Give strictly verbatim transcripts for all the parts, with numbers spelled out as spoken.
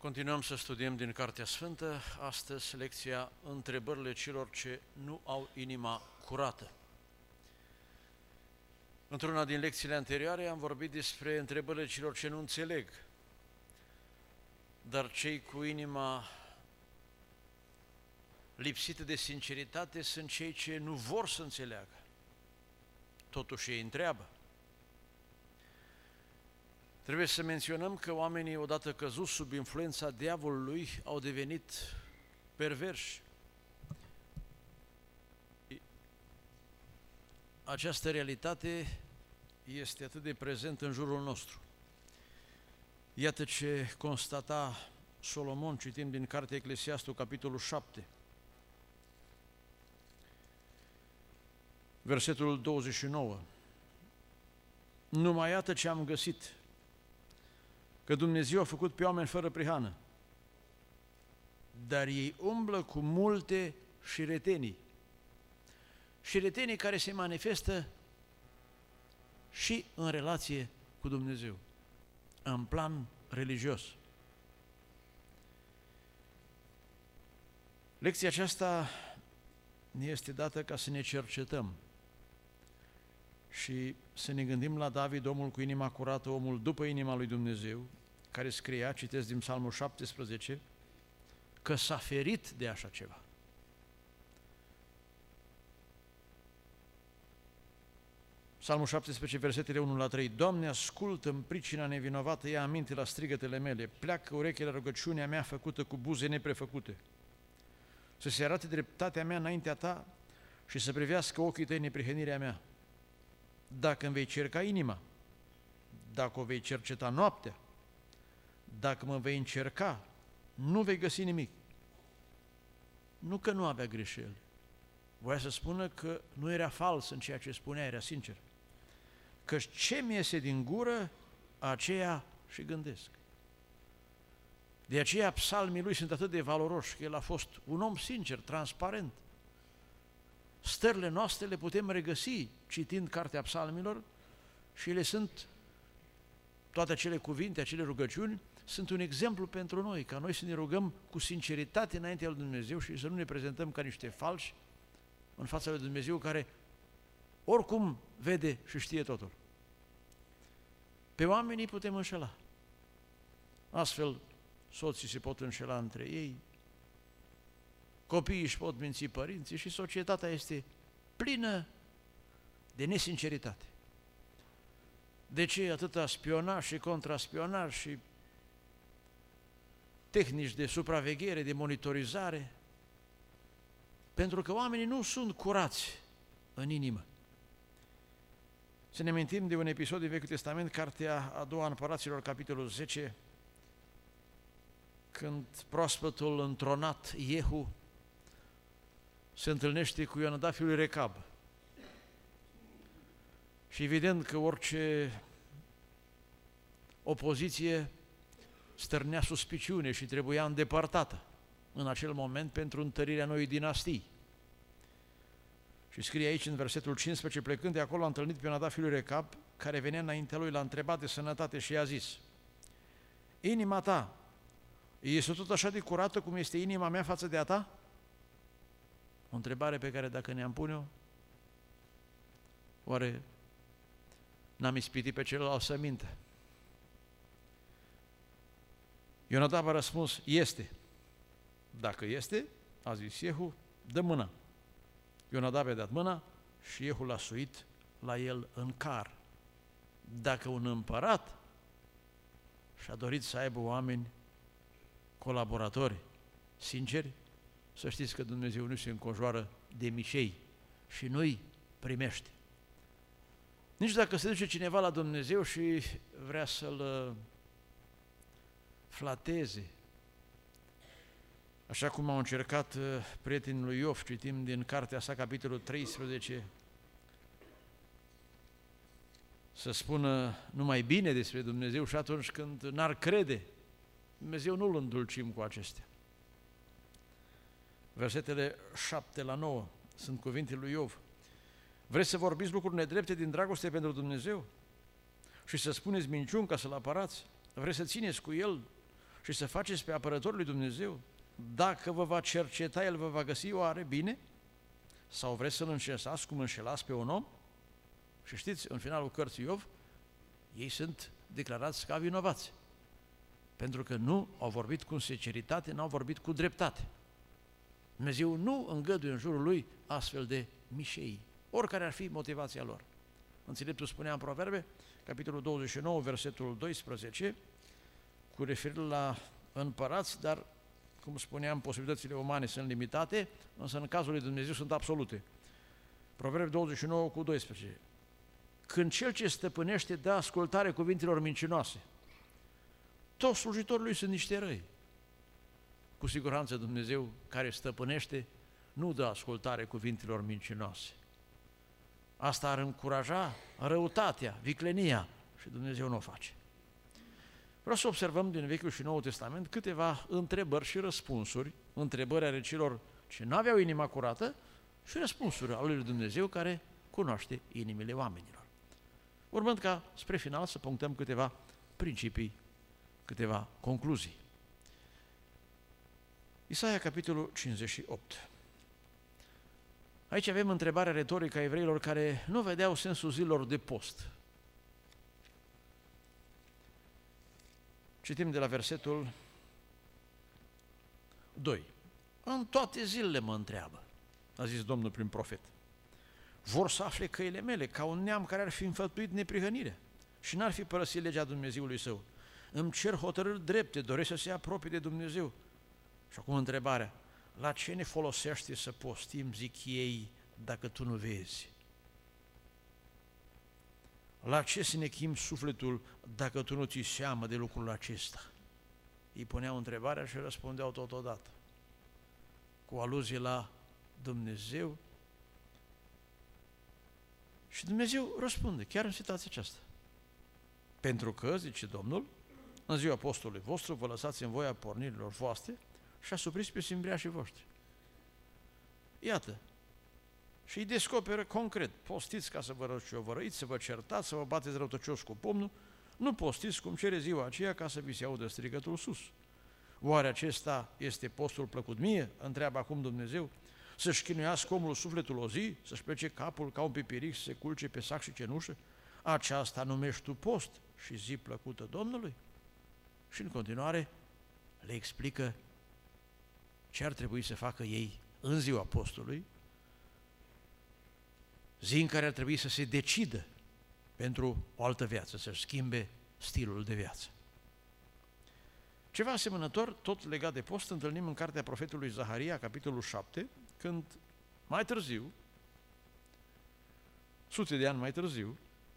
Continuăm să studiem din Cartea Sfântă, astăzi lecția Întrebările celor ce nu au inima curată. Într-una din lecțiile anterioare am vorbit despre întrebările celor ce nu înțeleg, dar cei cu inima lipsită de sinceritate sunt cei ce nu vor să înțeleagă. Totuși ei întreabă. Trebuie să menționăm că oamenii, odată căzuți sub influența diavolului, au devenit perverși. Această realitate este atât de prezentă în jurul nostru. Iată ce constata Solomon, citim din Cartea Eclesiastul, capitolul șapte, versetul douăzeci și nouă. Numai iată ce am găsit, că Dumnezeu a făcut pe oameni fără prihană, dar ei umblă cu multe șiretenii. Șiretenii care se manifestă și în relație cu Dumnezeu, în plan religios. Lecția aceasta ne este dată ca să ne cercetăm și să ne gândim la David, omul cu inima curată, omul după inima lui Dumnezeu, care scria, citesc din Psalmul șaptesprezece, că s-a ferit de așa ceva. Psalmul șaptesprezece, versetele unu la trei. Doamne, ascultă în pricina nevinovată, ia aminte la strigătele mele, pleacă urechea la rugăciunea mea făcută cu buze neprefăcute. Să se arate dreptatea mea înaintea ta și să privească ochii tăi neprihănirea mea. Dacă îmi vei cerca inima, dacă o vei cerceta noaptea, dacă mă vei încerca, nu vei găsi nimic. Nu că nu avea greșeli. Voia să spună că nu era fals în ceea ce spunea, era sincer. Căci ce mi iese din gură, aceea și gândesc. De aceea psalmii lui sunt atât de valoroși, că el a fost un om sincer, transparent. Stările noastre le putem regăsi citind Cartea Psalmilor și ele sunt, toate acele cuvinte, acele rugăciuni, sunt un exemplu pentru noi, ca noi să ne rugăm cu sinceritate înaintea lui Dumnezeu și să nu ne prezentăm ca niște falși în fața lui Dumnezeu, care oricum vede și știe totul. Pe oamenii putem înșela. Astfel, soții se pot înșela între ei, copiii își pot minți părinții și societatea este plină de nesinceritate. De ce atâta spionaj și contraspionaj și tehnici de supraveghere, de monitorizare? Pentru că oamenii nu sunt curați în inimă. Să ne amintim de un episod din Vechiul Testament, Cartea a doua a Împăraților, capitolul zece, când proaspătul întronat Iehu se întâlnește cu Ionadab fiul lui Recab. Și evident că orice opoziție stârnea suspiciune și trebuia îndepărtată în acel moment pentru întărirea noii dinastii. Și scrie aici în versetul cincisprezece, plecând de acolo a întâlnit pe Ionadab fiul lui Recab, care venea înaintea lui, l-a întrebat de sănătate și i-a zis: inima ta este tot așa de curată cum este inima mea față de a ta? O întrebare pe care dacă ne-am pune-o, oare n-am ispitit pe celălalt să minte? Ionadab a răspuns: este. Dacă este, a zis Iehu, dă mâna. Ionadab a dat mâna și Iehu l-a suit la el în car. Dacă un împărat și-a dorit să aibă oameni colaboratori sinceri, să știți că Dumnezeu nu se înconjoară de mișei și nu-i primește. Nici dacă se duce cineva la Dumnezeu și vrea să-l flateze, așa cum au încercat prietenii lui Iov, citim din cartea sa, capitolul treisprezece, să spună numai bine despre Dumnezeu și atunci când n-ar crede, Dumnezeu nu-l îndulcim cu acestea. Versetele șapte la nouă sunt cuvintele lui Iov. Vreți să vorbiți lucruri nedrepte din dragoste pentru Dumnezeu? Și să spuneți minciuni ca să-L apărați? Vreți să țineți cu El și să faceți pe apărătorul lui Dumnezeu? Dacă vă va cerceta, El vă va găsi oare bine? Sau vreți să-L înșelați cum înșelați pe un om? Și știți, în finalul cărții Iov, ei sunt declarați ca vinovați, pentru că nu au vorbit cu sinceritate, n-au vorbit cu dreptate. Dumnezeu nu îngăduie în jurul lui astfel de mișei, oricare ar fi motivația lor. Înțeleptul spunea în Proverbe, capitolul douăzeci și nouă, versetul doisprezece, cu referire la împărați, dar, cum spuneam, posibilitățile umane sunt limitate, însă în cazul lui Dumnezeu sunt absolute. Proverbe douăzeci și nouă cu doisprezece. Când cel ce stăpânește dă ascultare cuvintelor mincinoase, toți slujitorii lui sunt niște răi. Cu siguranță Dumnezeu care stăpânește nu dă ascultare cuvintelor mincinoase. Asta ar încuraja răutatea, viclenia și Dumnezeu nu o face. Vreau să observăm din Vechiul și Noul Testament câteva întrebări și răspunsuri, întrebări ale celor ce nu aveau inima curată și răspunsuri ale lui Dumnezeu care cunoaște inimile oamenilor. Urmând ca spre final să punctăm câteva principii, câteva concluzii. Isaia, capitolul cincizeci și opt. Aici avem întrebarea retorică a evreilor care nu vedeau sensul zilor de post. Citim de la versetul doi. În toate zilele mă întreabă, a zis Domnul prin profet. Vor să afle căile mele, ca un neam care ar fi înfăptuit neprihănirea și n-ar fi părăsit legea Dumnezeului său. Îmi cer hotărâri drepte, doresc să se apropie de Dumnezeu. Și acum întrebarea, la ce ne folosește să postim, zic ei, dacă tu nu vezi? La ce să ne chim sufletul dacă tu nu ți seamă de lucrul acesta? Îi puneau întrebarea și răspundeau totodată, cu aluzie la Dumnezeu. Și Dumnezeu răspunde, chiar în situația aceasta. Pentru că, zice Domnul, în ziua apostolului vostru vă lăsați în voia pornirilor voastre și asupriți pe simbriașii voștri. Iată, și îi descoperă concret, postiți ca să vă răciovărăiți, să vă certați, să vă bateți răutăcios cu pumnul, nu postiți cum cere ziua aceea ca să vi se audă strigătul sus. Oare acesta este postul plăcut mie? Întreabă acum Dumnezeu. Să-și chinuiască omul sufletul o zi, să-și plece capul ca un pipiric, să se culce pe sac și cenușă? Aceasta numești tu post și zi plăcută Domnului? Și în continuare le explică ce ar trebui să facă ei în ziua postului, zi în care ar trebui să se decidă pentru o altă viață, să-și schimbe stilul de viață. Ceva asemănător, tot legat de post, întâlnim în cartea profetului Zaharia, capitolul șapte, când mai târziu, sute de ani mai târziu,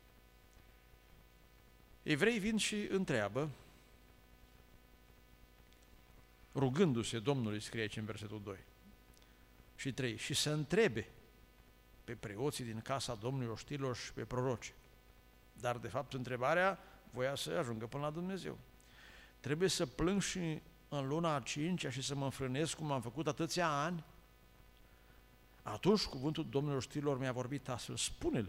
evrei vin și întreabă, rugându-se Domnului, scrie aici în versetul doi și trei, și să întrebe pe preoții din casa Domnului oștirilor și pe proroci. Dar, de fapt, întrebarea voia să ajungă până la Dumnezeu. Trebuie să plâng și în luna a cincea și să mă înfrânez cum am făcut atâția ani? Atunci cuvântul Domnului oștirilor mi-a vorbit astfel, spune-le,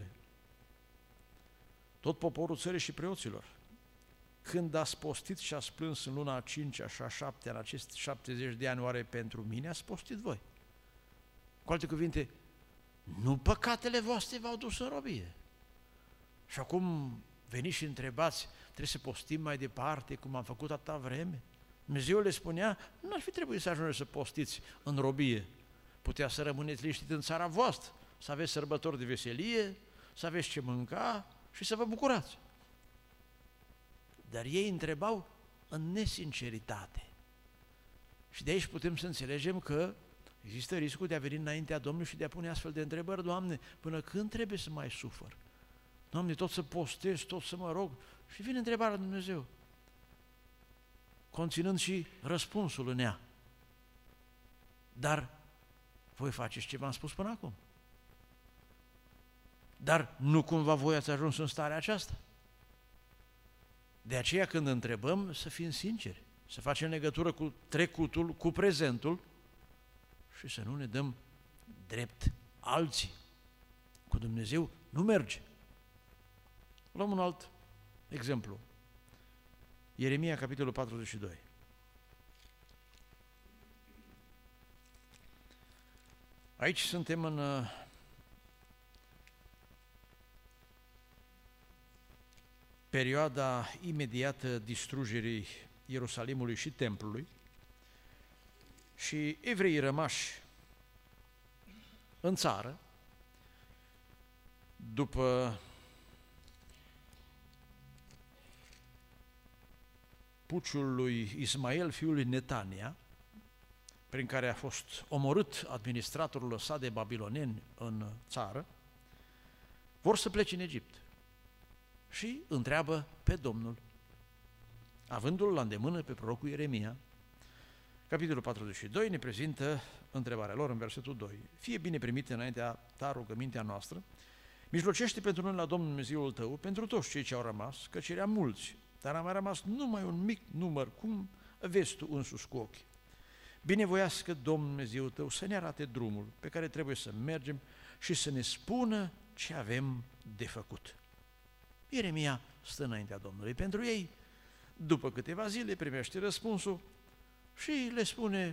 tot poporul țării și preoților, când ați postit și ați plâns în luna a cincea și a șaptea, în acești șaptezeci de ani, oare pentru mine ați postit voi? Cu alte cuvinte, nu păcatele voastre v-au dus în robie. Și acum veniți și întrebați, trebuie să postim mai departe, cum am făcut atâta vreme? Dumnezeu le spunea, nu ar fi trebuit să ajungeți să postiți în robie. Putea să rămâneți liniștit în țara voastră, să aveți sărbători de veselie, să aveți ce mânca și să vă bucurați. Dar ei întrebau în nesinceritate. Și de aici putem să înțelegem că există riscul de a veni înaintea Domnului și de a pune astfel de întrebări, Doamne, până când trebuie să mai sufăr? Doamne, tot să postez, tot să mă rog. Și vine întrebarea lui Dumnezeu, conținând și răspunsul în ea. Dar voi faceți ce v-am spus până acum. Dar nu cumva voi ați ajuns în starea aceasta? De aceea când întrebăm, să fim sinceri, să facem legătură cu trecutul, cu prezentul și să nu ne dăm drept alții. Cu Dumnezeu nu merge. Luăm un alt exemplu. Ieremia, capitolul patruzeci și doi. Aici suntem în perioada imediată distrugerii Ierusalimului și templului și evreii rămași în țară după puciul lui Ismael, fiul lui Netania, prin care a fost omorât administratorul lăsat de babiloneni în țară, vor să plece în Egipt și întreabă pe Domnul, avându-l la îndemână pe prorocul Ieremia. Capitolul patruzeci și doi ne prezintă întrebarea lor în versetul doi. Fie bine primite înaintea ta rugămintea noastră, mijlocește pentru noi la Domnul Dumnezeul tău, pentru toți cei ce au rămas, căci eram mulți, dar a mai rămas numai un mic număr, cum vezi tu însuși cu ochii. Binevoiască Domnul Dumnezeul tău să ne arate drumul pe care trebuie să mergem și să ne spună ce avem de făcut. Ieremia stă înaintea Domnului pentru ei, după câteva zile primește răspunsul și le spune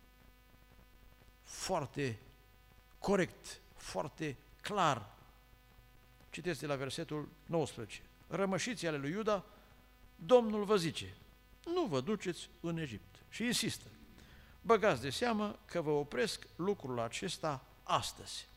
foarte corect, foarte clar. Citesc de la versetul nouăsprezece. Rămășiții ale lui Iuda, Domnul vă zice, nu vă duceți în Egipt. Și insistă, băgați de seamă că vă opresc lucrul acesta astăzi.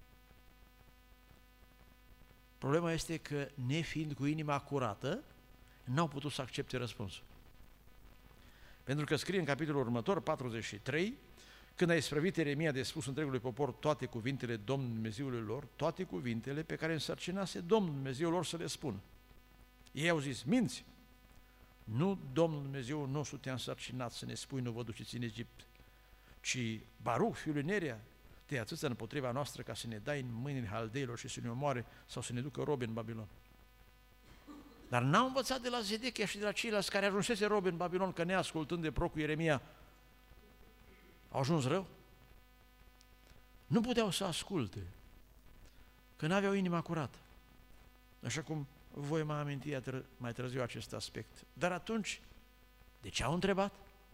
Problema este că, nefiind cu inima curată, n-au putut să accepte răspunsul. Pentru că scrie în capitolul următor, patruzeci și trei, când a isprăvit Ieremia de spus întregului popor toate cuvintele Domnului Dumnezeului lor, toate cuvintele pe care însărcinase Domnul Dumnezeul lor să le spună. Ei au zis, minți, nu Domnul Dumnezeu nostru te-a însărcinat să ne spui nu vă duceți în Egipt, ci Baruch, fiul lui Neria, te atâția împotriva noastră ca să ne dai în mâinile haldeilor și să ne omoare sau să ne ducă robi în Babilon. Dar n-au învățat de la Zedechia și de la ceilalți care ajunsese robi în Babilon, că neascultând de prorocul Ieremia, au ajuns rău? Nu puteau să asculte, că n-aveau inima curată. Așa cum voi mai aminti mai târziu acest aspect. Dar atunci, de ce au întrebat?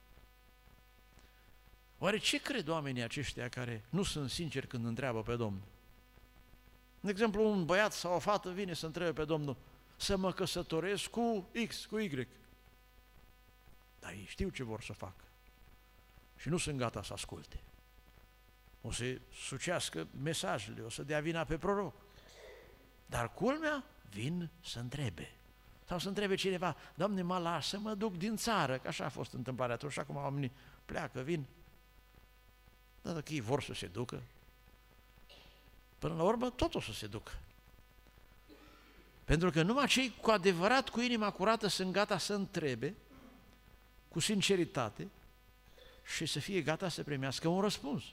Oare ce cred oamenii aceștia care nu sunt sinceri când întreabă pe Domnul? De exemplu, un băiat sau o fată vine să întrebe pe Domnul să mă căsătoresc cu X, cu Y. Dar ei știu ce vor să facă și nu sunt gata să asculte. O să sucească mesajele, o să dea vina pe proroc. Dar culmea, vin să întrebe. Sau să întrebe cineva, Doamne, mă las să mă duc din țară, că așa a fost întâmplarea atunci, acum oamenii pleacă, vin. Dar dacă ei vor să se ducă, până la urmă tot o să se ducă. Pentru că numai cei cu adevărat, cu inima curată, sunt gata să întrebe, cu sinceritate, și să fie gata să primească un răspuns.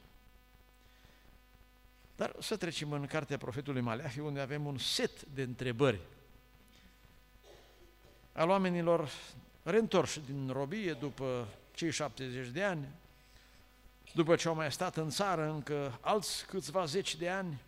Dar să trecem în cartea profetului Maleahi, unde avem un set de întrebări al oamenilor reîntorși din robie după cei șaptezeci de ani, după ce au mai stat în țară încă alți câțiva zeci de ani.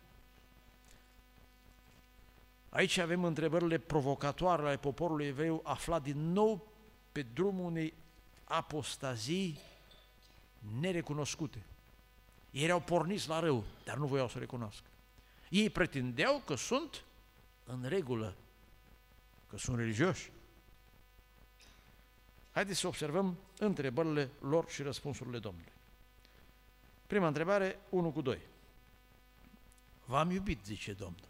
Aici avem întrebările provocatoare ale poporului evreu aflat din nou pe drumul unei apostazii nerecunoscute. Ei erau porniți la rău, dar nu voiau să recunoască. Ei pretindeau că sunt în regulă, că sunt religioși. Haideți să observăm întrebările lor și răspunsurile Domnului. Prima întrebare, unu cu doi. V-am iubit, zice Domnul.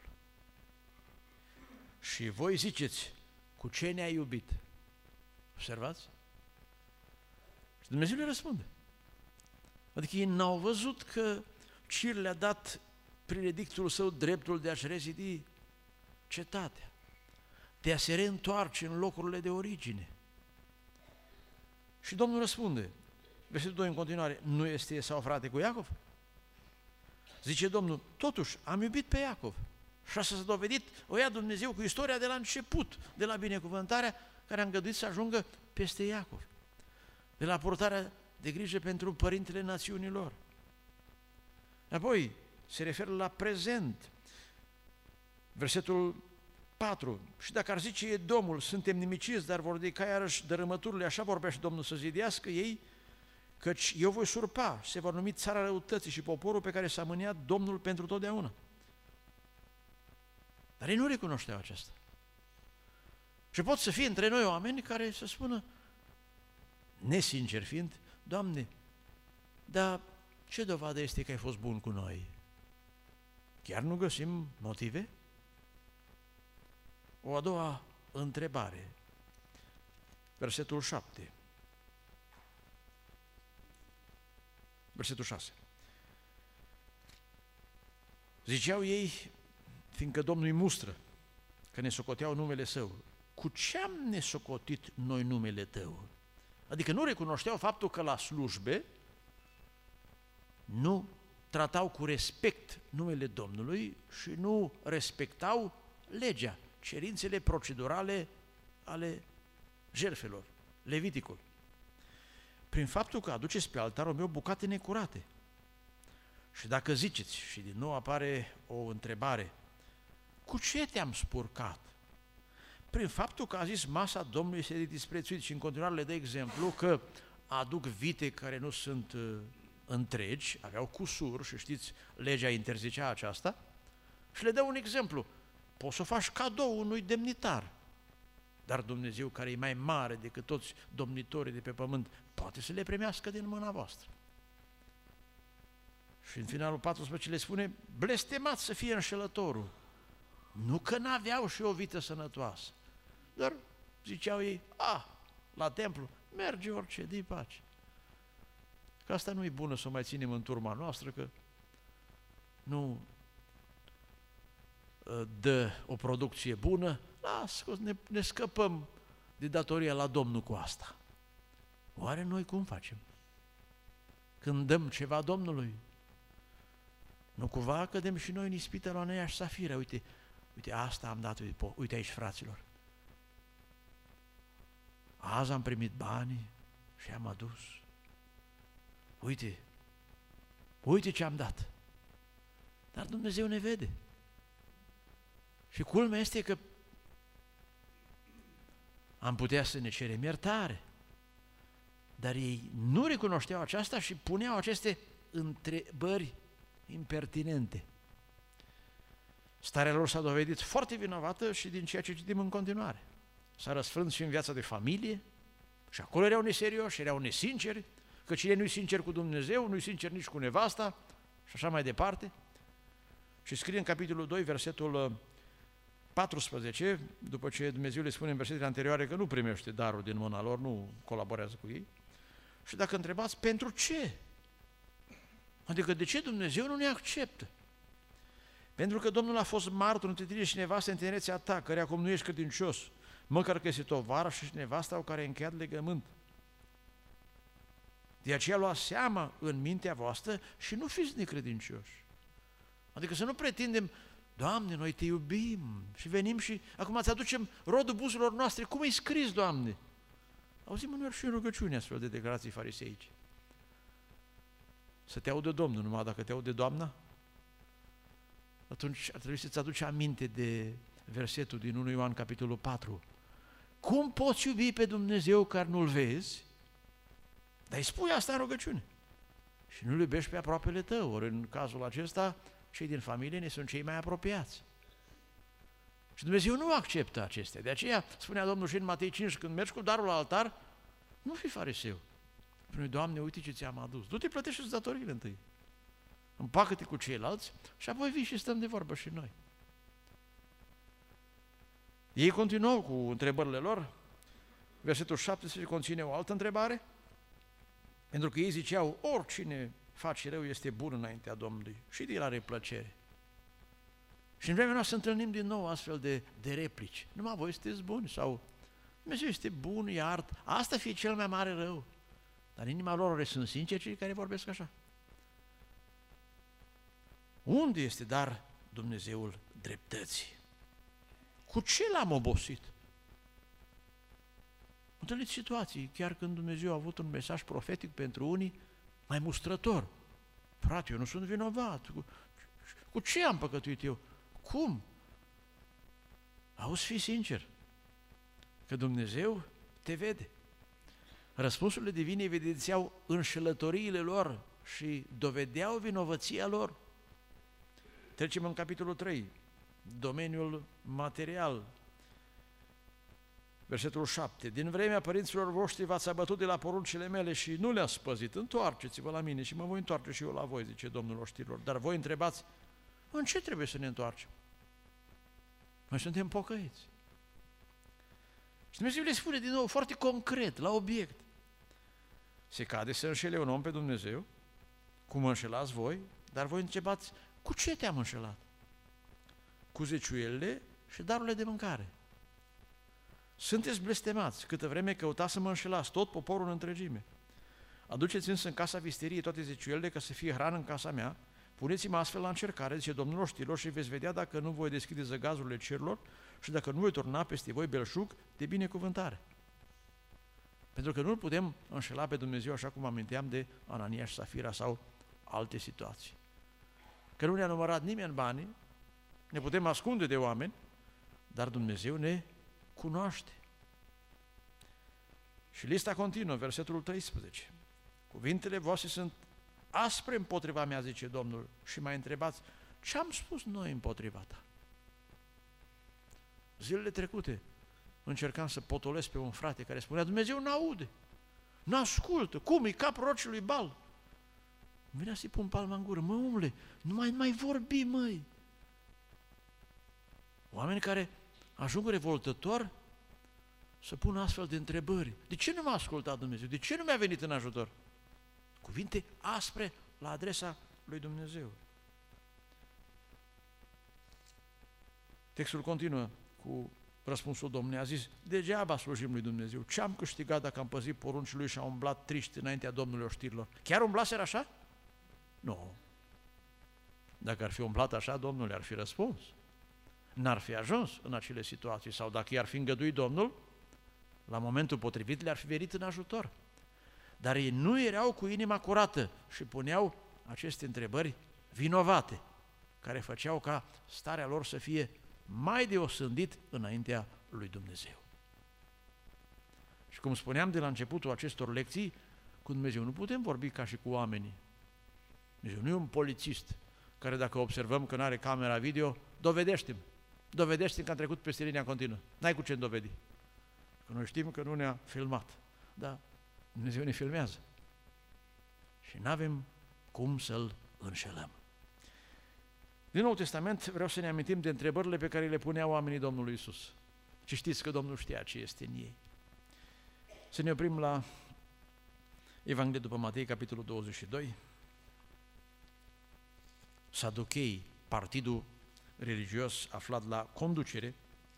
Și voi ziceți, cu ce ne-ai iubit? Observați? Și Dumnezeu le răspunde. Adică ei n-au văzut că Cir le-a dat prin edictul său dreptul de a-și rezidi cetatea, de a se reîntoarce în locurile de origine. Și Domnul răspunde, versetul doi în continuare, nu este Esau frate cu Iacov? Zice Domnul, totuși am iubit pe Iacov. Și asta s-a dovedit, o ia Dumnezeu cu istoria de la început, de la binecuvântarea care a îngăduit să ajungă peste Iacov, de la purtarea de grijă pentru părintele națiunilor. Apoi se referă la prezent, versetul patru. Și dacă ar zice Edomul, suntem nimiciți, dar vor dedica iarăși dărâmăturile, așa vorbește Domnul să zidească ei, căci eu voi surpa și se va numi țara răutății și poporul pe care s-a mâniat Domnul pentru totdeauna. Dar ei nu recunoșteau aceasta. Și pot să fie între noi oameni care să spună, nesincer fiind, Doamne, dar ce dovadă este că ai fost bun cu noi? Chiar nu găsim motive? O a doua întrebare, versetul șapte. Versetul șase. Ziceau ei, fiindcă Domnul îi mustră, că ne socoteau numele Său, cu ce am nesocotit noi numele Tău? Adică nu recunoșteau faptul că la slujbe nu tratau cu respect numele Domnului și nu respectau legea, cerințele procedurale ale jertfelor, Leviticul. Prin faptul că aduceți pe altarul meu bucate necurate. Și dacă ziceți, și din nou apare o întrebare, cu ce te-am spurcat? Prin faptul că a zis masa Domnului este de disprețuit și în continuare le dă exemplu că aduc vite care nu sunt uh, întregi, aveau cusur și știți, legea interzicea aceasta și le dă un exemplu. Poți să o faci cadou unui demnitar, dar Dumnezeu care e mai mare decât toți domnitorii de pe pământ poate să le primească din mâna voastră. Și în finalul paisprezece le spune, blestemat să fie înșelătorul. Nu că n-aveau și o vită sănătoasă, dar ziceau ei, ah, la templu merge orice, de pace. Că asta nu e bună să o mai ținem în turma noastră, că nu dă o producție bună, las, ne, ne scăpăm de datoria la Domnul cu asta. Oare noi cum facem? Când dăm ceva Domnului, nu cumva cădem și noi în ispită la Anania și Safira, uite, uite, asta am dat, uite, uite aici, fraților. Azi am primit banii și am adus. Uite, uite ce am dat. Dar Dumnezeu ne vede. Și culmea este că am putea să ne cerem iertare, dar ei nu recunoșteau aceasta și puneau aceste întrebări impertinente. Starea lor s-a dovedit foarte vinovată și din ceea ce citim în continuare. S-a răsfrânt și în viața de familie și acolo erau neserioși, erau nesinceri, că cine nu-i sincer cu Dumnezeu, nu-i sincer nici cu nevasta și așa mai departe. Și scrie în capitolul doi, versetul paisprezece, după ce Dumnezeu le spune în versetele anterioare că nu primește darul din mâna lor, nu colaborează cu ei. Și dacă întrebați, pentru ce? Adică de ce Dumnezeu nu ne acceptă? Pentru că Domnul a fost martor între tine și nevastă în tinerețea ta, care acum nu ești credincios, măcar că este tovarăș și nevasta cu care ai încheiat legământ. De aceea luați seama în mintea voastră și nu fiți necredincioși. Adică să nu pretindem, Doamne, noi te iubim și venim și acum îți aducem rodul buzelor noastre. Cum e scris, Doamne? Auzim uneori și în rugăciune astfel de declarații fariseice. Să te audă Domnul, numai dacă te aude Doamna, atunci ar trebui să-ți aduci aminte de versetul din unu Ioan, capitolul patru. Cum poți iubi pe Dumnezeu care nu-L vezi? Dar îi spui asta în rugăciune. Și nu-L iubești pe aproapele tău, ori în cazul acesta, cei din familie ne sunt cei mai apropiați. Și Dumnezeu nu acceptă acestea. De aceea spunea Domnul și în Matei cinci, când mergi cu darul la altar, nu fi fariseu. Spune, Doamne, uite ce ți-am adus. Du-te, plătește-ți datoriile întâi. Împacă-te cu ceilalți și apoi vii și stăm de vorbă și noi. Ei continuau cu întrebările lor. Versetul șaptesprezece conține o altă întrebare, pentru că ei ziceau, oricine face rău este bun înaintea Domnului și de la replăcere. Și în vremea noastră întâlnim din nou astfel de, de replici. Numai voi sunteți buni sau Dumnezeu este bun, e art, asta fie cel mai mare rău. Dar în inima lor sunt sinceri cei care vorbesc așa. Unde este dar Dumnezeul dreptății? Cu ce l-am obosit? Întâlniți situații, chiar când Dumnezeu a avut un mesaj profetic pentru unii, mai mustrător. Frate, eu nu sunt vinovat. Cu, cu ce am păcătuit eu? Cum? Auzi, fii sincer, că Dumnezeu te vede. Răspunsurile divine evidențiau înșelătoriile lor și dovedeau vinovăția lor. Trecem în capitolul trei, domeniul material. Versetul șapte. Din vremea părinților voștri v-ați abătut de la poruncile mele și nu le-ați păzit. Întoarceți-vă la mine și mă voi întoarce și eu la voi, zice Domnul oștirilor. Dar voi întrebați, în ce trebuie să ne întoarcem? Noi suntem pocăiți. Și Dumnezeu le spune din nou foarte concret, la obiect. Se cade să înșele un om pe Dumnezeu, cum înșelați voi, dar voi întrebați, cu ce te-am înșelat? Cu zeciuielile și darurile de mâncare. Sunteți blestemați, câtă vreme căutați să mă înșelați, tot poporul în întregime. Aduceți însă în casa visteriei toate zeciuielile ca să fie hrană în casa mea, puneți-mă astfel la încercare, zice Domnul oștirilor, și veți vedea dacă nu voi deschide zăgazurile cerurilor și dacă nu voi turna peste voi belșug de binecuvântare. Pentru că nu putem înșela pe Dumnezeu așa cum aminteam de Anania și Safira sau alte situații. Că nu ne-a numărat nimeni banii, ne putem ascunde de oameni, dar Dumnezeu ne cunoaște. Și lista continuă, versetul treisprezece. Cuvintele voastre sunt aspre împotriva mea, zice Domnul, și mai întrebați, ce am spus noi împotriva ta? Zilele trecute încercam să potolesc pe un frate care spunea, Dumnezeu n-aude, n-ascultă, cum, e ca prorocii lui Bal. Venea să-i pun palma în gură, mă umble, nu mai, mai vorbi, măi. Oameni care ajung revoltători să pună astfel de întrebări. De ce nu m-a ascultat Dumnezeu? De ce nu mi-a venit în ajutor? Cuvinte aspre la adresa lui Dumnezeu. Textul continuă cu răspunsul Domnului. A zis, degeaba slujim lui Dumnezeu. Ce am câștigat dacă am păzit poruncii lui și am umblat triști înaintea Domnului oștirilor? Chiar umblaseră așa? Nu. Dacă ar fi umblat așa, Domnul le-ar fi răspuns. N-ar fi ajuns în acele situații, sau dacă i-ar fi îngăduit Domnul, la momentul potrivit le-ar fi venit în ajutor. Dar ei nu erau cu inima curată și puneau aceste întrebări vinovate, care făceau ca starea lor să fie mai de osândit înaintea lui Dumnezeu. Și cum spuneam de la începutul acestor lecții, cu Dumnezeu nu putem vorbi ca și cu oamenii. Dumnezeu nu e un polițist care, dacă observăm că nu are camera video, dovedește-mi. Dovedește-mi că am trecut peste linia continuă. N-ai cu ce dovedi. Că noi știm că nu ne-a filmat. Dar Dumnezeu ne filmează. Și n-avem cum să-L înșelăm. Din Noul Testament vreau să ne amintim de întrebările pe care le puneau oamenii Domnului Iisus. Și știți că Domnul știa ce este în ei. Să ne oprim la Evanghelia după Matei, capitolul douăzeci și doi. Saduchei, partidul religios aflat la conducere,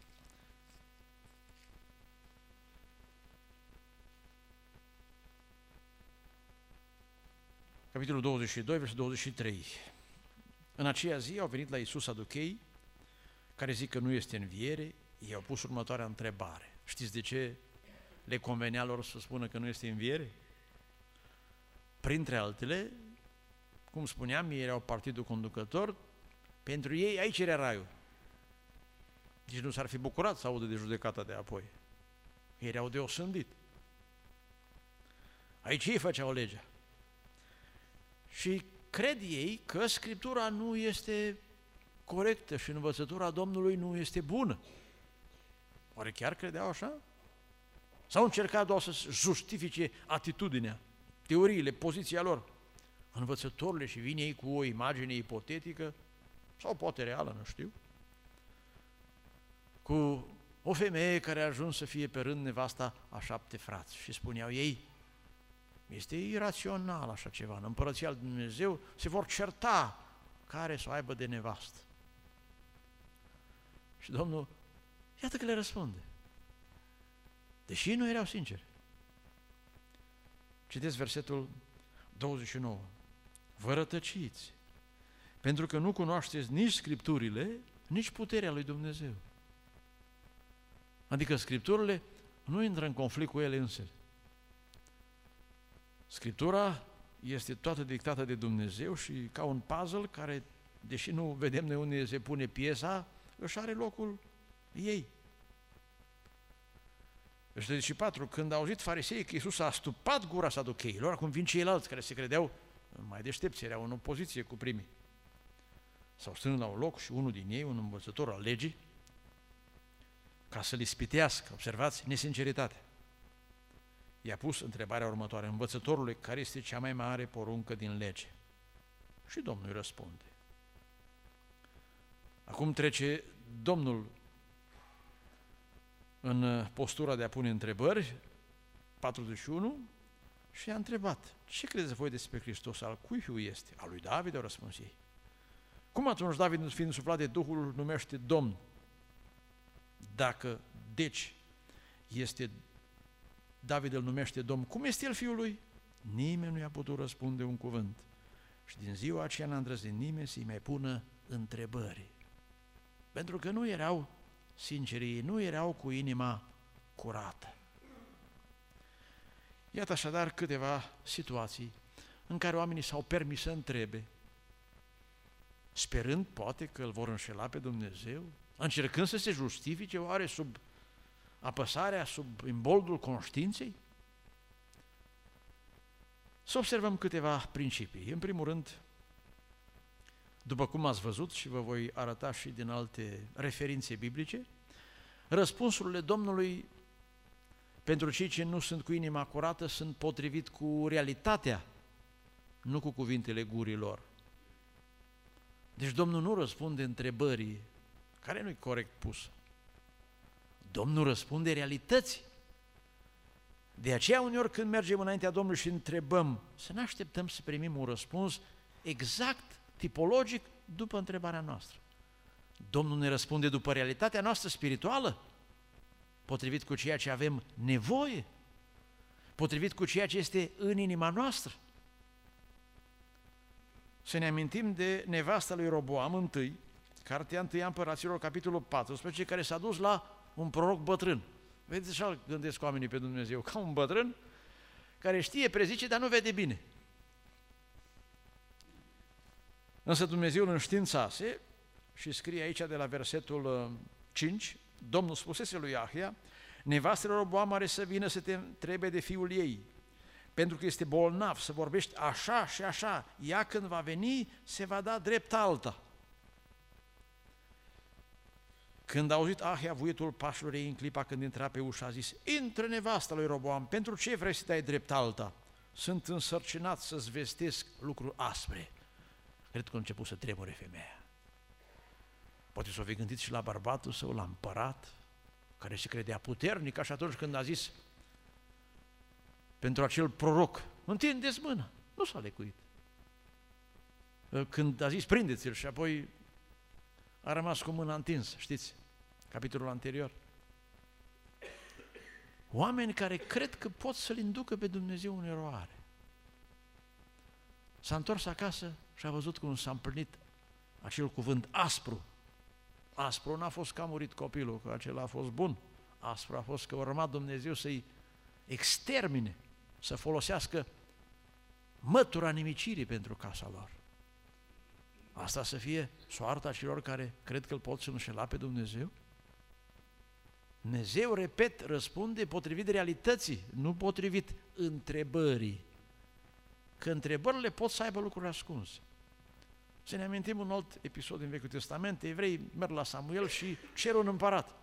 capitolul douăzeci și doi, versetul douăzeci și trei. În aceea zi au venit la Iisus saduchei, care zic că nu este înviere, i-au pus următoarea întrebare. Știți de ce le convenea lor să spună că nu este înviere? Printre altele, cum spuneam, ei erau partidul conducător, pentru ei aici era raiul. Deci nu s-ar fi bucurat să audă de judecata de apoi. Ei erau de osândit. Aici ei făceau legea. Și cred ei că Scriptura nu este corectă și învățătura Domnului nu este bună. Oare chiar credeau așa? Sau încercat doar să justifice atitudinea, teoriile, poziția lor, învățătorile, și vin ei cu o imagine ipotetică, sau poate reală, nu știu, cu o femeie care a ajuns să fie pe rând nevasta a șapte frați și spuneau ei, este irațional așa ceva, în Împărăția lui Dumnezeu se vor certa care să o aibă de nevastă. Și Domnul, iată că le răspunde, deși nu erau sinceri. Citeți versetul douăzeci și nouă. Vă rătăciți, pentru că nu cunoașteți nici Scripturile, nici puterea lui Dumnezeu. Adică Scripturile nu intră în conflict cu ele însele. Scriptura este toată dictată de Dumnezeu și ca un puzzle care, deși nu vedem noi unde se pune piesa, își are locul ei. Versetul treizeci și patru, când au auzit fariseii că Iisus a astupat gura saducheilor, acum vin ceilalți care se credeau mai deștepți, erau în opoziție cu primii. S-au strâns la un loc și unul din ei, un învățător al legii, ca să-l ispitească, observați, nesinceritatea. I-a pus întrebarea următoare: învățătorule, care este cea mai mare poruncă din lege? Și Domnul îi răspunde. Acum trece Domnul în postura de a pune întrebări, patruzeci și unu, și a întrebat: ce credeți voi despre Hristos? Al cui fiu este? Al lui David, au răspuns ei. Cum atunci David, fiind suflat de Duhul, îl numește Domn? Dacă, deci, este David îl numește Domn, cum este el fiul lui? Nimeni nu i-a putut răspunde un cuvânt. Și din ziua aceea n-a îndrăznit nimeni să-i mai pună întrebări. Pentru că nu erau sinceri, nu erau cu inima curată. Iată așadar câteva situații în care oamenii s-au permis să întrebe, sperând poate că îl vor înșela pe Dumnezeu, încercând să se justifice oare sub apăsarea, sub imboldul conștiinței. Să observăm câteva principii. În primul rând, după cum ați văzut și vă voi arăta și din alte referințe biblice, răspunsurile Domnului pentru cei ce nu sunt cu inima curată sunt potrivit cu realitatea, nu cu cuvintele gurilor. Deci Domnul nu răspunde întrebării care nu-i corect pusă. Domnul răspunde realității. De aceea uneori când mergem înaintea Domnului și întrebăm, să ne așteptăm să primim un răspuns exact, tipologic, după întrebarea noastră. Domnul ne răspunde după realitatea noastră spirituală, potrivit cu ceea ce avem nevoie, potrivit cu ceea ce este în inima noastră. Să ne amintim de nevasta lui Roboam întâi, Cartea întâi a Împăraților, capitolul paisprezece, care s-a dus la un proroc bătrân. Vedeți, așa gândesc oamenii pe Dumnezeu, ca un bătrân care știe, prezice, dar nu vede bine. Însă Dumnezeu îl înștiințase și scrie aici de la versetul cinci, Domnul spusese lui Ahia, nevastele Roboam are să vină să te întrebe de fiul ei, pentru că este bolnav, să vorbești așa și așa, ea când va veni se va da drept alta. Când a auzit Ahia vuietul pașilor ei în clipa când intra pe ușă, a zis, intră nevasta lui Roboam, pentru ce vrei să dai drept alta? Sunt însărcinat să-ți vestesc lucruri aspre. Cred că a început să tremure femeia. Poate s-o fi gândit și la bărbatul său, la împărat, care se credea puternic, așa atunci când a zis pentru acel proroc, întindeți mâna, nu s-a lecuit. Când a zis, prindeți-l, și apoi a rămas cu mâna întinsă, știți, capitolul anterior. Oameni care cred că pot să-L inducă pe Dumnezeu în eroare. S-a întors acasă și a văzut cum s-a împlinit acel cuvânt aspru. Aspru n-a fost că a murit copilul, că acela a fost bun. Aspru a fost că urma Dumnezeu să-i extermine, să folosească mătura nimicirii pentru casa lor. Asta să fie soarta celor care cred că îl pot să înșela pe Dumnezeu? Dumnezeu, repet, răspunde potrivit realității, nu potrivit întrebării. Că întrebările pot să aibă lucruri ascunse. Să ne amintim un alt episod din Vechiul Testament, evrei merg la Samuel și cer un împărat.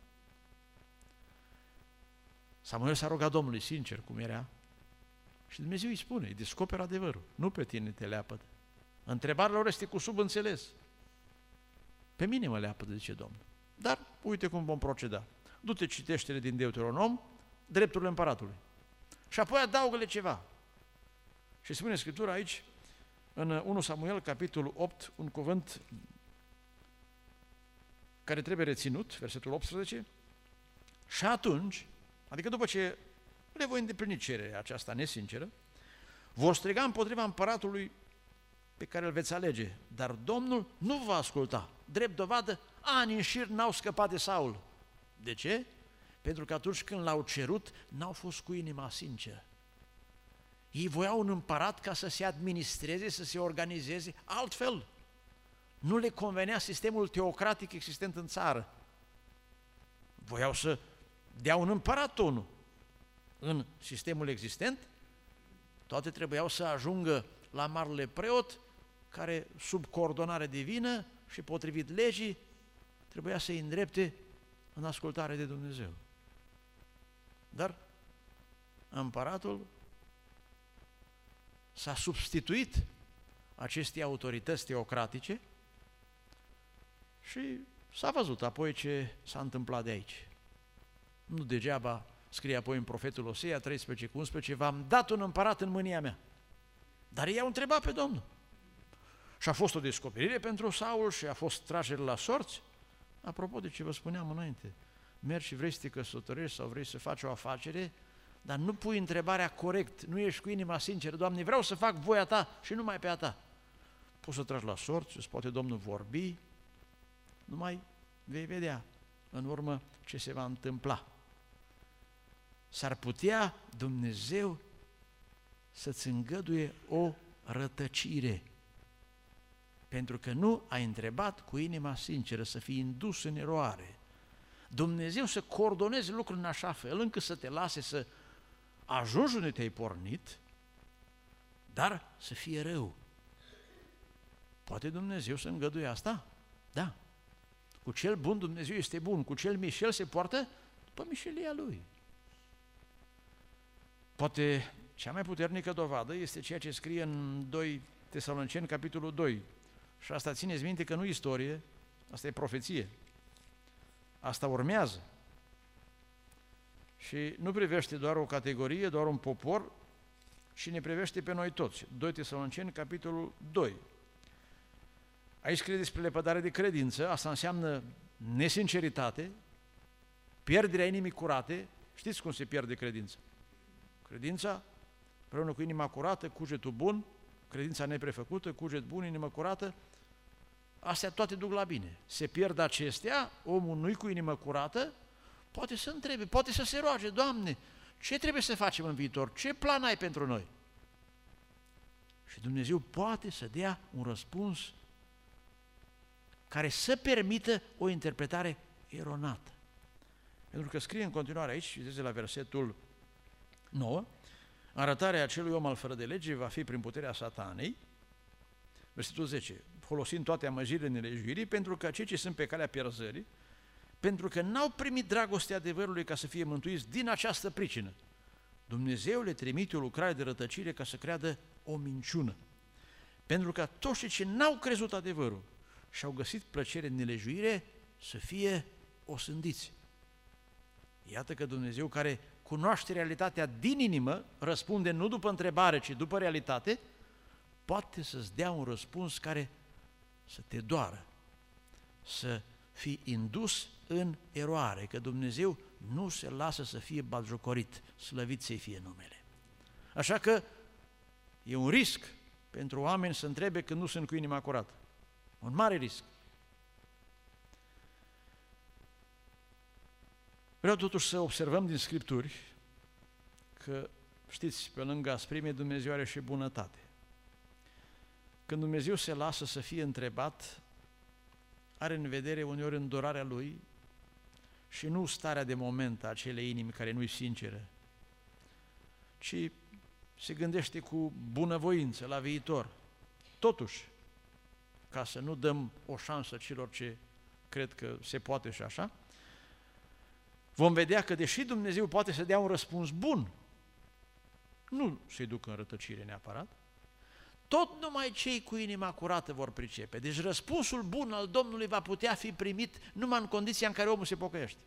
Samuel s-a rugat Domnului, sincer cum era, și Dumnezeu îi spune, îi descoperă adevărul, nu pe tine te leapădă. Întrebarea lor este cu subînțeles. Pe mine mă leapădă, zice Domnul. Dar uite cum vom proceda. Du-te, citește-le din Deuteronom, drepturile împăratului. Și apoi adaugă-le ceva. Și spune Scriptura aici, în unu Samuel, capitolul opt, un cuvânt care trebuie reținut, versetul optsprezece, și atunci, adică după ce le voi îndeplini cererea aceasta nesinceră, vor striga împotriva împăratului pe care îl veți alege, dar Domnul nu va asculta. Drept dovadă, ani în șir n-au scăpat de Saul. De ce? Pentru că atunci când l-au cerut, n-au fost cu inima sinceră. Ei voiau un împărat ca să se administreze, să se organizeze altfel. Nu le convenea sistemul teocratic existent în țară. Voiau să dea un împărat tonul în sistemul existent, toate trebuiau să ajungă la marele preot, care sub coordonare divină și potrivit legii trebuia să-i îndrepte în ascultare de Dumnezeu. Dar împăratul s-a substituit acestei autorități teocratice și s-a văzut apoi ce s-a întâmplat de aici. Nu degeaba scrie apoi în profetul Osea treisprezece cu unsprezece, v-am dat un împărat în mânia mea. Dar ei au întrebat pe Domnul. Și a fost o descoperire pentru Saul și a fost tragere la sorți. Apropo de ce vă spuneam înainte, mergi și vrei să te căsătorești sau vrei să faci o afacere, dar nu pui întrebarea corect, nu ești cu inima sinceră, Doamne, vreau să fac voia Ta și numai pe a Ta. Poți să tragi la sorți, îți poate Domnul vorbi, numai vei vedea în urmă ce se va întâmpla. S-ar putea Dumnezeu să-ți îngăduie o rătăcire, pentru că nu ai întrebat cu inima sinceră, să fii indus în eroare. Dumnezeu să coordoneze lucrurile în așa fel încât să te lase să ajungi unde te-ai pornit, dar să fie rău. Poate Dumnezeu să îngăduie asta? Da. Cu cel bun Dumnezeu este bun, cu cel mișel se poartă după mișelia lui. Poate cea mai puternică dovadă este ceea ce scrie în doi Tesaloniceni, capitolul doi. Și asta țineți minte că nu istorie, asta e profeție. Asta urmează. Și nu privește doar o categorie, doar un popor, ci ne privește pe noi toți. doi Tesaloniceni, capitolul doi. Aici scrie despre lepădare de credință, asta înseamnă nesinceritate, pierderea inimii curate. Știți cum se pierde credința? Credința, împreună cu inima curată, cugetul bun, credința neprefăcută, cuget bun, inimă curată, astea toate duc la bine. Se pierd acestea, omul nu-i cu inimă curată, poate să întrebe, poate să se roage, Doamne, ce trebuie să facem în viitor? Ce plan ai pentru noi? Și Dumnezeu poate să dea un răspuns care să permită o interpretare eronată. Pentru că scrie în continuare aici, citesc de la versetul nouă, arătarea acelui om al fără de lege va fi prin puterea satanei, versetul zece, folosind toate amăjirile nelejuirii, pentru că cei ce sunt pe calea pierzării, pentru că n-au primit dragostea adevărului ca să fie mântuiți din această pricină. Dumnezeu le trimite o lucrare de rătăcire ca să creadă o minciună. Pentru că toți cei ce n-au crezut adevărul și au găsit plăcere în nelejuire să fie osândiți. Iată că Dumnezeu, care cunoaște realitatea din inimă, răspunde nu după întrebare, ci după realitate, poate să-ți dea un răspuns care să te doară, să fii indus în eroare, că Dumnezeu nu se lasă să fie batjocorit, slăvit să-i fie numele. Așa că e un risc pentru oameni să întrebe când nu sunt cu inima curată. Un mare risc. Vreau totuși să observăm din Scripturi că, știți, pe lângă asprime, Dumnezeu are și bunătate. Când Dumnezeu se lasă să fie întrebat, are în vedere uneori îndurarea Lui și nu starea de moment a acelei inimi care nu-i sinceră, ci se gândește cu bunăvoință la viitor. Totuși, ca să nu dăm o șansă celor ce cred că se poate și așa, vom vedea că deși Dumnezeu poate să dea un răspuns bun, nu se ducă în rătăcire neapărat, tot numai cei cu inima curată vor pricepe. Deci răspunsul bun al Domnului va putea fi primit numai în condiția în care omul se pocăiește.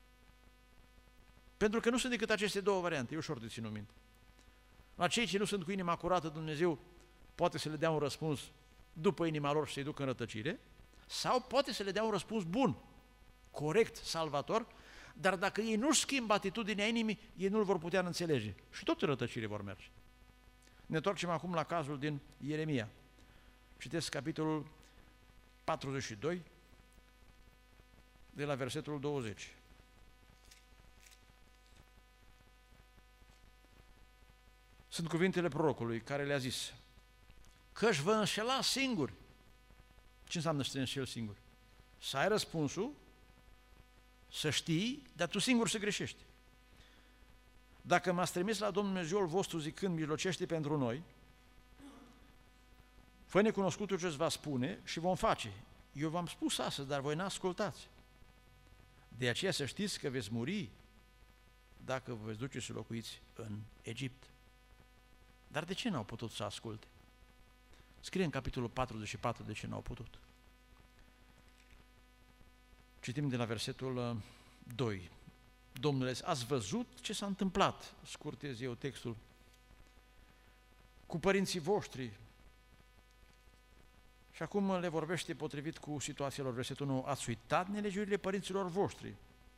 Pentru că nu sunt decât aceste două variante, e ușor de ținut minte. La cei ce nu sunt cu inima curată, Dumnezeu poate să le dea un răspuns după inima lor și să-i ducă în rătăcire, sau poate să le dea un răspuns bun, corect, salvator, dar dacă ei nu schimbă atitudinea inimii, ei nu-l vor putea înțelege și tot în rătăcire vor merge. Ne întoarcem acum la cazul din Ieremia. Citesc capitolul patruzeci și doi, de la versetul douăzeci. Sunt cuvintele prorocului care le-a zis: că-și vă înșela singuri. Ce înseamnă să te înșeli singur? Să ai răspunsul să știi, dar tu singur să greșești. Dacă m-ați trimis la Domnul Dumnezeul vostru zicând, mijlocește pentru noi, fă necunoscutul ce îți va spune și vom face. Eu v-am spus astăzi, dar voi n-ascultați. De aceea să știți că veți muri dacă vă veți duce să locuiți în Egipt. Dar de ce n-au putut să asculte? Scrie în capitolul patruzeci și patru de ce n-au putut. Citim de la versetul doi. Domnule, ați văzut ce s-a întâmplat, scurtez eu textul, cu părinții voștri. Și acum le vorbește potrivit cu situația lor. Versetul unu. Ați uitat nelegiurile părinților voștri.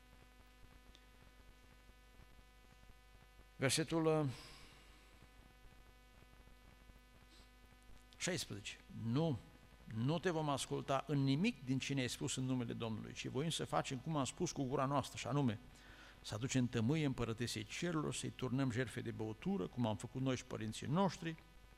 Versetul șaisprezece. Nu, nu te vom asculta în nimic din ce ne-ai spus în numele Domnului, ci voim să facem cum am spus cu gura noastră, și anume, să aducem tămâie împărătesei cerurilor, să-i turnăm jertfe de băutură, cum am făcut noi și părinții noștri.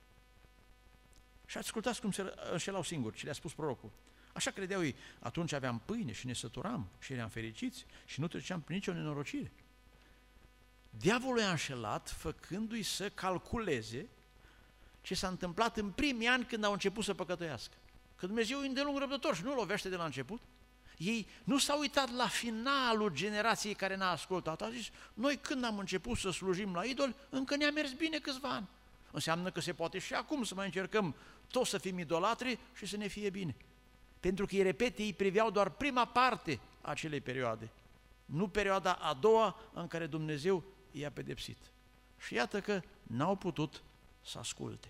Și ascultați cum se înșelau singuri, ce le-a spus prorocul. Așa credeau ei, atunci aveam pâine și ne săturam și eram fericiți și nu treceam prin nicio nenorocire. Diavolul i-a înșelat făcându-i să calculeze ce s-a întâmplat în primii ani când au început să păcătuiască. Că Dumnezeu e îndelung răbdător și nu lovește de la început. Ei nu s-au uitat la finalul generației care n-a ascultat. Au zis, noi când am început să slujim la idoli, încă ne-a mers bine câțiva ani. Înseamnă că se poate și acum să mai încercăm toți să fim idolatri și să ne fie bine. Pentru că, îi repet, ei priveau doar prima parte a acelei perioade, nu perioada a doua în care Dumnezeu i-a pedepsit. Și iată că n-au putut să asculte.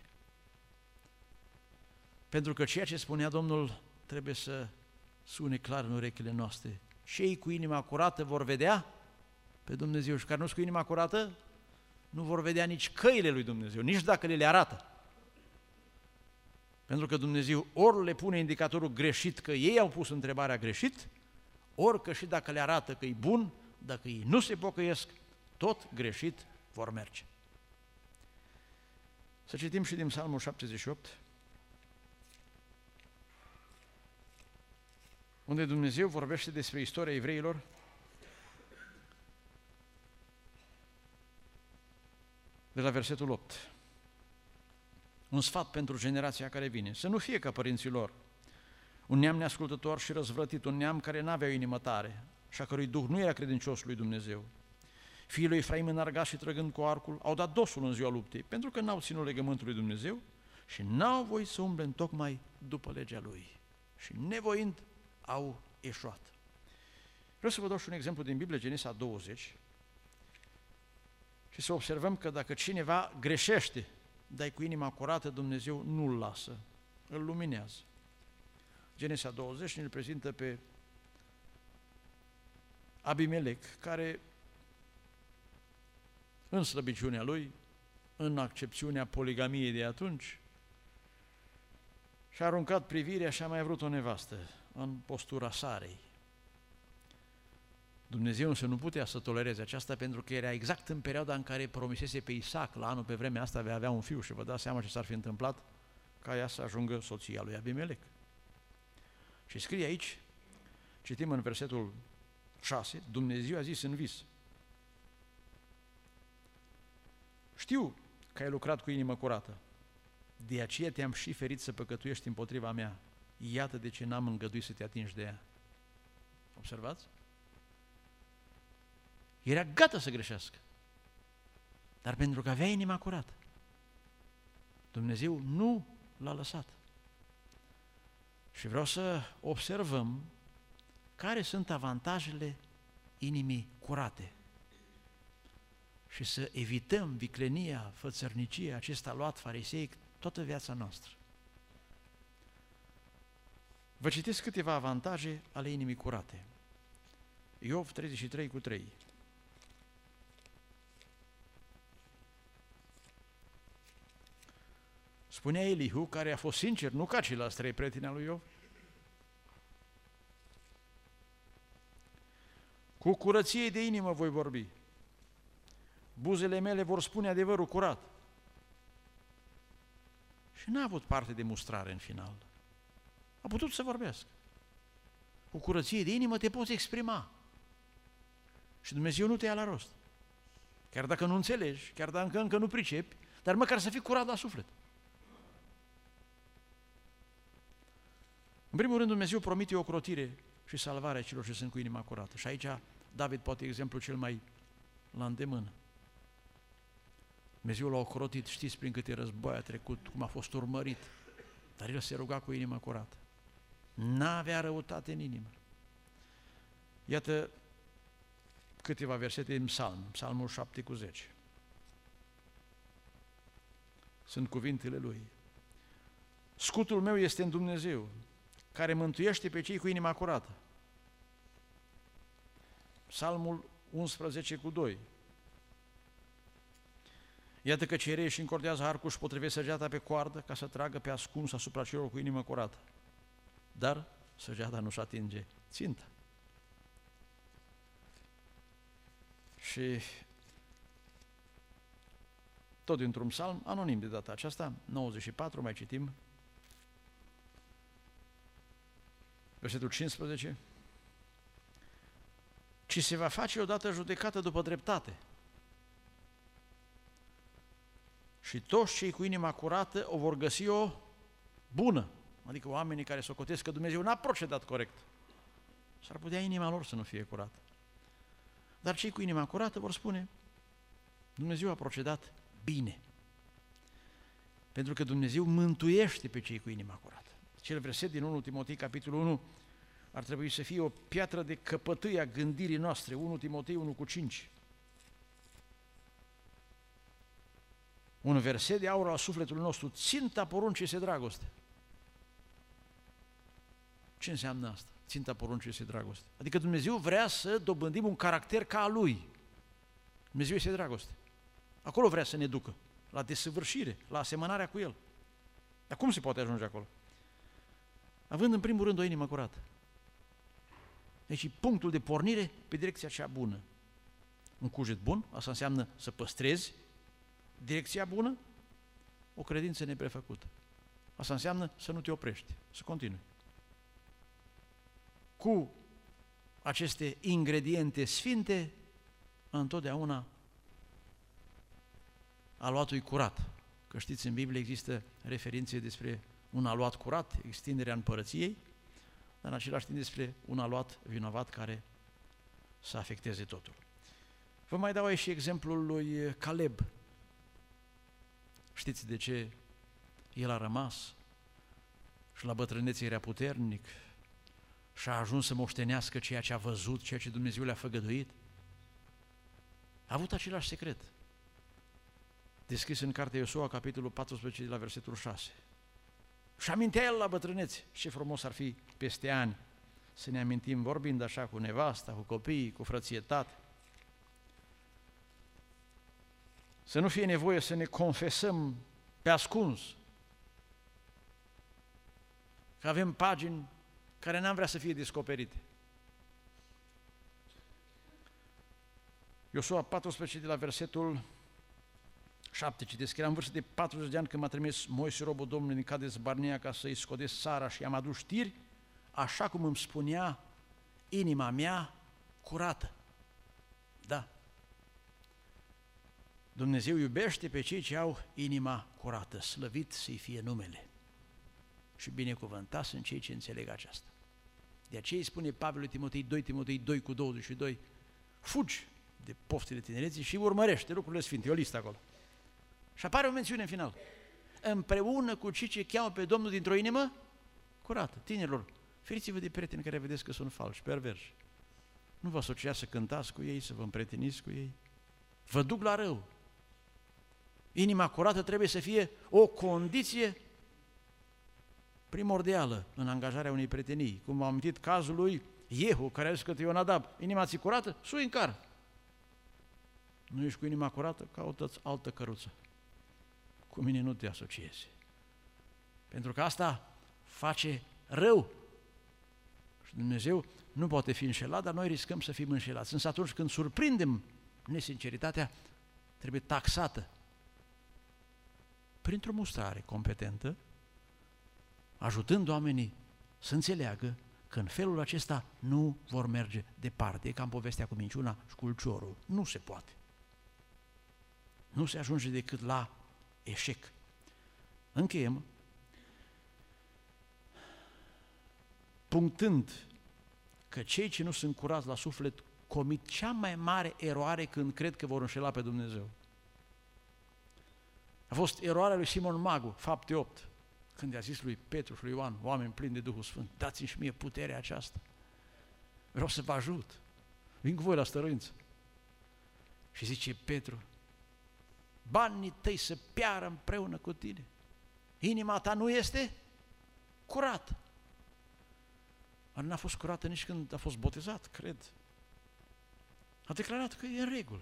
Pentru că ceea ce spunea Domnul trebuie să sune clar în urechile noastre. Cei cu inima curată vor vedea pe Dumnezeu și care nu sunt cu inima curată nu vor vedea nici căile lui Dumnezeu, nici dacă le le arată. Pentru că Dumnezeu ori le pune indicatorul greșit că ei au pus întrebarea greșit, ori că și dacă le arată că e bun, dacă ei nu se pocăiesc, tot greșit vor merge. Să citim și din Psalmul șaptezeci și opt, unde Dumnezeu vorbește despre istoria evreilor, de la versetul opt. Un sfat pentru generația care vine, să nu fie ca părinții lor, un neam neascultător și răzvrătit, un neam care n-avea o inimă tare și a cărui duh nu era credincios lui Dumnezeu. Fiii lui Efraim înargați și trăgând cu arcul, au dat dosul în ziua luptei, pentru că n-au ținut legământul lui Dumnezeu și n-au voit să umble tocmai după legea lui. Și nevoind, au eșuat. Vreau să vă dau și un exemplu din Biblie, Genesa douăzeci, și să observăm că dacă cineva greșește, dar cu inima curată, Dumnezeu nu-l lasă, îl luminează. Genesa douăzeci ne-l prezintă pe Abimelec, care în slăbiciunea lui, în accepțiunea poligamiei de atunci, și-a aruncat privirea și a mai vrut o nevastă în postura Sarei. Dumnezeu însă nu putea să tolereze aceasta pentru că era exact în perioada în care promisese pe Isaac, la anul pe vremea asta vei avea un fiu și vă dați seama ce s-ar fi întâmplat ca ea să ajungă soția lui Abimelec. Și scrie aici, citim în versetul șase, Dumnezeu a zis în vis: știu că ai lucrat cu inimă curată, de aceea te-am și ferit să păcătuiești împotriva mea. Iată de ce n-am îngăduit să te atingi de ea. Observați? Era gata să greșească, dar pentru că avea inima curată, Dumnezeu nu l-a lăsat. Și vreau să observăm care sunt avantajele inimii curate și să evităm viclenia, fățărnicia, acest aluat fariseic toată viața noastră. Vă citesc câteva avantaje ale inimii curate. Iov treizeci și trei cu trei. Spunea Elihu, care a fost sincer, nu ca ceilalți trei prieteni al lui Iov, cu curăție de inimă voi vorbi, buzele mele vor spune adevărul curat. Și n-a avut parte de mustrare în final. A putut să vorbească. Cu curăție de inimă te poți exprima. Și Dumnezeu nu te ia la rost. Chiar dacă nu înțelegi, chiar dacă încă nu pricepi, dar măcar să fii curat la suflet. În primul rând, Dumnezeu promite ocrotire și salvarea celor ce sunt cu inima curată. Și aici David poate exemplul cel mai la îndemână. Dumnezeu l-a ocrotit, știți prin câte război a trecut, cum a fost urmărit, dar el se ruga cu inima curată. N-avea răutate în inimă. Iată câteva versete în psalm, psalmul șapte cu zece. Sunt cuvintele lui. Scutul meu este în Dumnezeu, care mântuiește pe cei cu inima curată. Psalmul unsprezece cu doi. Iată că cei rei își încordează arcul și potrivesc săgeata pe coardă ca să tragă pe ascuns asupra celor cu inimă curată. Dar săgeata nu-și atinge ținta. Și tot dintr-un psalm, anonim de data aceasta, nouăzeci și patru, mai citim, versetul cincisprezece, ci se va face odată judecată după dreptate și toți cei cu inima curată o vor găsi o bună, adică oamenii care socotesc că Dumnezeu n-a procedat corect. S-ar putea inima lor să nu fie curată. Dar cei cu inima curată vor spune, Dumnezeu a procedat bine. Pentru că Dumnezeu mântuiește pe cei cu inima curată. Cel verset din întâi Timotei, capitolul unu, ar trebui să fie o piatră de căpătâi a gândirii noastre, întâi Timotei unu cu cinci. Un verset de aur al sufletului nostru, ținta poruncii este dragoste. Ce înseamnă asta? Ținta poruncii este dragoste. Adică Dumnezeu vrea să dobândim un caracter ca a Lui. Dumnezeu este dragoste. Acolo vrea să ne ducă, la desăvârșire, la asemănarea cu El. Dar cum se poate ajunge acolo? Având în primul rând o inimă curată. Deci punctul de pornire pe direcția cea bună. Un cuget bun, asta înseamnă să păstrezi direcția bună, o credință neprefăcută. Asta înseamnă să nu te oprești, să continui. Cu aceste ingrediente sfinte, întotdeauna aluatul e curat. Că știți, în Biblie există referințe despre un aluat curat, extinderea împărăției, dar în același timp despre un aluat vinovat care să afecteze totul. Vă mai dau aici și exemplul lui Caleb. Știți de ce el a rămas și la bătrânețe era puternic și a ajuns să moștenească ceea ce a văzut, ceea ce Dumnezeu le-a făgăduit? A avut același secret, descris în cartea Iosua, capitolul paisprezece, de la versetul șase. Și amintea el la bătrânețe. Ce frumos ar fi peste ani să ne amintim vorbind așa cu nevasta, cu copiii, cu frățietate. Să nu fie nevoie să ne confesăm pe ascuns că avem pagini care n-am vrea să fie descoperite. Iosua paisprezece, de la versetul șapte, citesc, era în vârstă de patruzeci de ani când m-a trimis Moise, robul Domnului, din Cades Barnea ca să-i scodesc țara și i-am adus știri, așa cum îmi spunea inima mea curată. Da. Dumnezeu iubește pe cei ce au inima curată, slăvit să-i fie numele. Și binecuvântați sunt cei ce înțeleg aceasta. De aceea îi spune Pavel lui Timotei, doi Timotei doi cu douăzeci și doi, fugi de poftele tinereții și urmărește lucrurile sfinte, e o listă acolo. Și apare o mențiune în final. Împreună cu cei ce cheamă pe Domnul dintr-o inimă curată. Tinerilor, feriți-vă de prieteni care vedeți că sunt falși, perverși. Nu vă asociați să cântați cu ei, să vă împrieteniți cu ei. Vă duc la rău. Inima curată trebuie să fie o condiție primordială în angajarea unei prietenii. Cum am amintit cazul lui Iehu, care a zis că Ionadab, inima ți curată? Sui în car. Nu ești cu inima curată? Caută-ți altă căruță. Cu mine nu te asociezi. Pentru că asta face rău. Și Dumnezeu nu poate fi înșelat, dar noi riscăm să fim înșelați. Însă atunci când surprindem nesinceritatea, trebuie taxată printr-o mustrare competentă, ajutând oamenii să înțeleagă că în felul acesta nu vor merge departe. E ca în povestea cu minciuna și cu ulciorul. Nu se poate. Nu se ajunge decât la eșec. Încheiem punctând că cei ce nu sunt curați la suflet comit cea mai mare eroare când cred că vor înșela pe Dumnezeu. A fost eroarea lui Simon Magu, Fapte opt, când i-a zis lui Petru și lui Ioan, oameni plini de Duhul Sfânt, dați-mi și mie puterea aceasta. Vreau să vă ajut. Vin cu voi la stăruință. Și zice Petru, banii tăi să piară împreună cu tine. Inima ta nu este curată. Dar n-a fost curată nici când a fost botezat, cred. A declarat că e în regulă.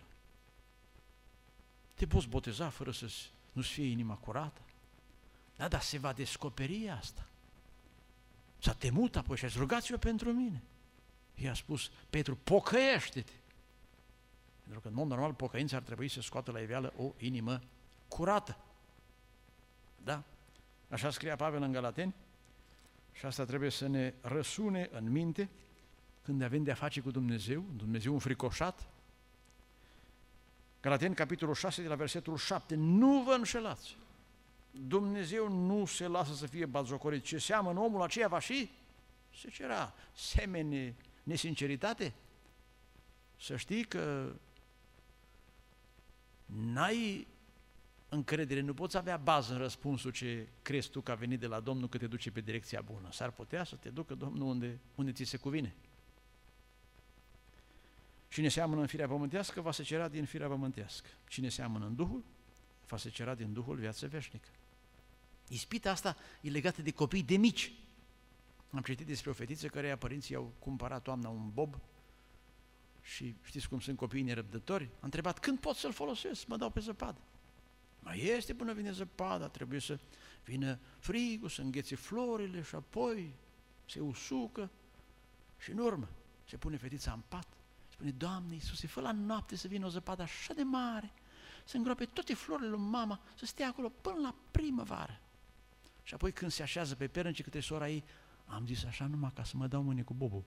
Te poți boteza fără să nu-ți fie inima curată? Da, dar se va descoperi asta. S-a temut apoi și a zis, rugați-vă pentru mine. I-a spus, Petru, pocăiește-te. Pentru că, în mod normal, pocăința ar trebui să scoată la iveală o inimă curată. Da? Așa scria Pavel în Galateni și asta trebuie să ne răsune în minte când avem de-a face cu Dumnezeu, Dumnezeu înfricoșat. Galateni, capitolul șase, de la versetul șapte, nu vă înșelați. Dumnezeu nu se lasă să fie batjocorit. Ce seamănă omul, aceea va și se cera. Semene nesinceritate? Să știi că n-ai încredere, nu poți avea bază în răspunsul ce crezi tu că a venit de la Domnul, că te duce pe direcția bună. S-ar putea să te ducă Domnul unde, unde ți se cuvine. Cine seamănă în firea pământească, va se cera din firea pământească. Cine seamănă în Duhul, va se cera din Duhul viață veșnică. Ispita asta e legată de copii de mici. Am citit despre o fetiță căreia părinții au cumpărat toamna un bob și știți cum sunt copiii nerăbdători? A întrebat, când pot să-l folosesc? Mă dau pe zăpadă. Mai este până vine zăpada, trebuie să vină frigul, să înghețe florile și apoi se usucă și în urmă se pune fetița în pat. Spune, Doamne Iisuse, fă la noapte să vină o zăpadă așa de mare, să îngroape toate florile lui mama, să stea acolo până la primăvară. Și apoi când se așează pe pernă, către sora ei, am zis așa numai ca să mă dau mâine cu bobul.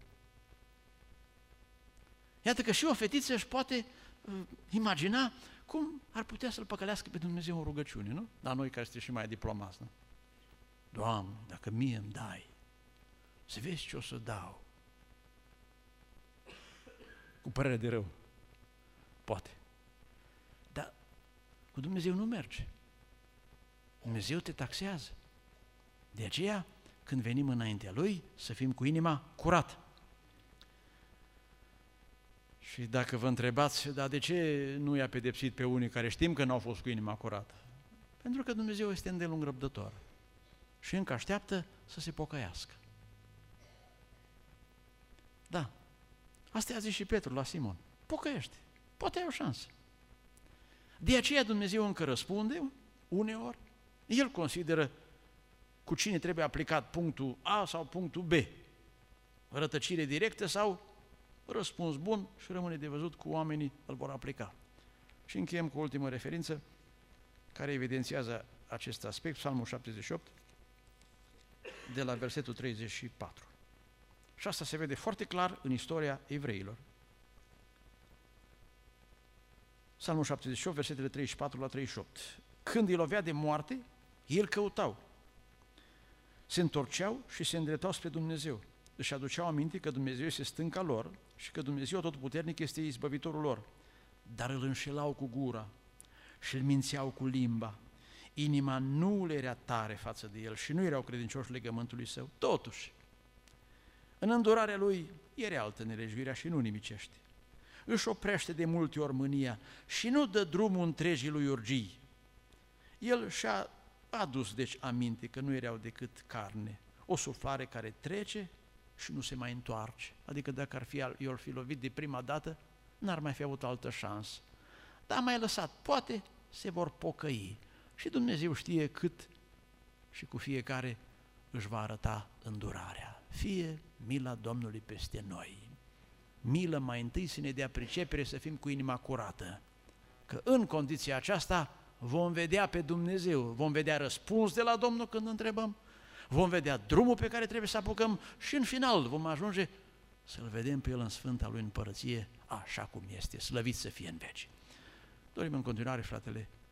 Iată că și o fetiță își poate uh, imagina cum ar putea să-L păcălească pe Dumnezeu în rugăciune, nu? Dar noi care suntem și mai diplomați, nu? Doamne, dacă mie îmi dai, să vezi ce o să dau. Cu părere de rău. Poate. Dar cu Dumnezeu nu merge. Dumnezeu te taxează. De aceea, când venim înaintea Lui, să fim cu inima curată. Și dacă vă întrebați, dar de ce nu i-a pedepsit pe unii care știm că n-au fost cu inima curată? Pentru că Dumnezeu este îndelung răbdător și încă așteaptă să se pocăiască. Da, asta i-a zis și Petru la Simon. Pocăiește, poate ai o șansă. De aceea Dumnezeu încă răspunde uneori. El consideră cu cine trebuie aplicat punctul A sau punctul B. Rătăcire directă sau răspuns bun și rămâne de văzut cu oamenii îl vor aplica. Și încheiem cu ultimă referință care evidențiază acest aspect, Psalmul șaptezeci și opt, de la versetul treizeci și patru. Și asta se vede foarte clar în istoria evreilor. Psalmul șaptezeci și opt, versetele treizeci și patru la treizeci și opt. Când îi lovea de moarte, ei îl căutau. Se întorceau și se îndreptau spre Dumnezeu. Își aduceau aminte că Dumnezeu este stânca lor și că Dumnezeu Atotputernic este izbăvitorul lor. Dar îl înșelau cu gura și îl mințeau cu limba. Inima nu le era tare față de el și nu erau credincioși legământului său. Totuși, în îndurarea lui e realtă nelegiuirea și nu nimicește. Își oprește de multe ori mânia și nu dă drumul întregii lui urgii. El și-a adus deci aminte că nu erau decât carne, o suflare care trece și nu se mai întoarce. Adică dacă ar fi i-or fi lovit de prima dată, n-ar mai fi avut altă șansă. Dar mai lăsat, poate se vor pocăi și Dumnezeu știe cât și cu fiecare își va arăta îndurarea. Fie mila Domnului peste noi. Milă mai întâi să ne dea pricepere să fim cu inima curată, că în condiția aceasta vom vedea pe Dumnezeu, vom vedea răspuns de la Domnul când întrebăm vom vedea drumul pe care trebuie să apucăm și în final vom ajunge să-L vedem pe El în sfânta Lui împărăție, așa cum este, slăvit să fie în veci. Dorim în continuare, fratele